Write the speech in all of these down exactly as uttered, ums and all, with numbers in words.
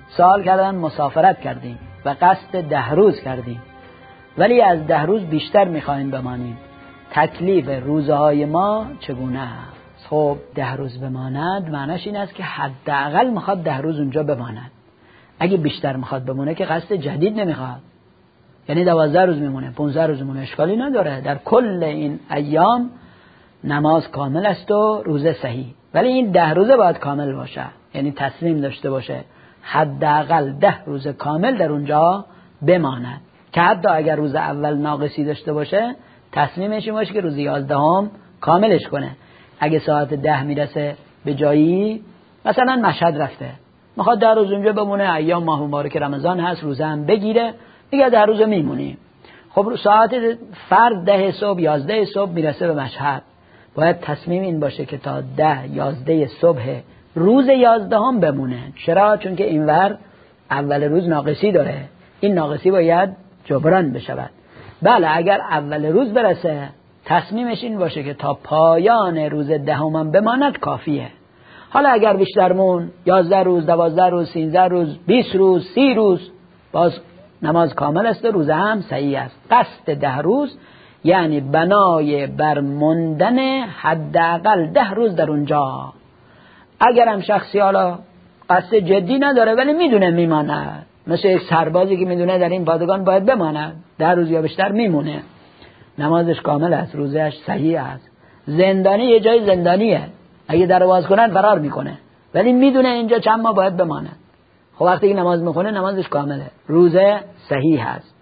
سوال کردن مسافرت کردیم و قصد ده روز کردیم ولی از ده روز بیشتر میخوایم بمانیم، تکلیف روزهای ما چگونه است؟ خب ده روز بماند معنیش این است که حداقل میخواد ده روز اونجا بماند. اگه بیشتر میخواد بمونه که قصد جدید نمیخواد، یعنی دوازده روز میمونه، پانزده روز میمونه، اشکالی نداره. در کل این ایام نماز کامل است و روزه صحیح، ولی این ده روزه باید کامل باشه، یعنی تصمیم داشته باشه حداقل ده روز کامل در اونجا بماند، که حتی اگر روز اول ناقصی داشته باشه تصمیمش این باشه که روز یازدهم کاملش کنه. اگه ساعت ده میرسه به جایی، مثلا مشهد رفته میخواد ده روز اونجا بمونه، ایام ماه مبارک رمضان هست، روزه هم بگیره، میگه ده روز میمونیم. خب ساعت فرض ده صبح یازده صبح میرسه به مشهد، باید تصمیم این باشه که تا ده یازده صبح روز یازدهم بمونه. چرا؟ چون که اینور اول روز ناقصی داره، این ناقصی باید جبران بشود. بله اگر اول روز برسه تصمیمش این باشه که تا پایان روز دهم بماند کافیه. حالا اگر بیشتر مون یازده روز، دوازده روز، سیزده روز، بیست روز، سی روز، باز نماز کامل است و روزه هم صحیح است. قصد ده روز یعنی بنای بر موندن حداقل ده روز در اونجا. اگر هم شخصی حالا قصد جدی نداره ولی میدونه میماند، مثل یک سربازی که میدونه در این پادگان باید بماند، ده روز یا بیشتر میمونه، نمازش کامل است، روزهش صحیح است. زندانی یه جای زندانیه، اگه در باز کنن فرار میکنه، ولی میدونه اینجا چند ماه باید بماند. خب وقتی که نماز میخونه نمازش کامله، روزه صحیح است.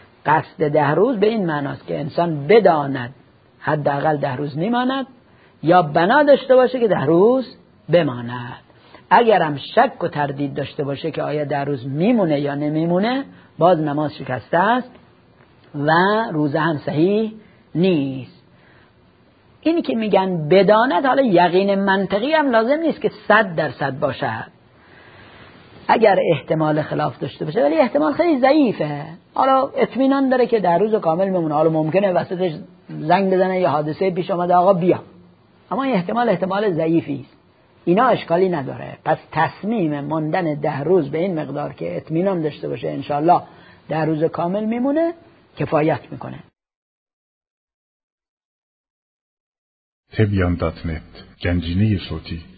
قصد ده روز به این معناست که انسان بداند حداقل ده روز میماند یا بنا داشته باشه که ده روز بماند. اگر هم شک و تردید داشته باشه که آیا ده روز میمونه یا نمیمونه، باز نماز شکسته است و روزه هم صحیح نیست. اینی که میگن بداند، حالا یقین منطقی هم لازم نیست که صد درصد باشد، اگر احتمال خلاف داشته باشه، ولی احتمال خیلی ضعیفه. حالا اطمینان داره که در روز کامل میمونه، حالا ممکنه وسطش زنگ بزنه یا حادثه پیش اومده آقا بیا، اما این احتمال احتمال ضعیفی است، اینا اشکالی نداره. پس تصمیم ماندن ده روز به این مقدار که اطمینان داشته باشه انشالله ده روز کامل میمونه کفایت میکنه. تبیان دات نت، گنجینه صوتی.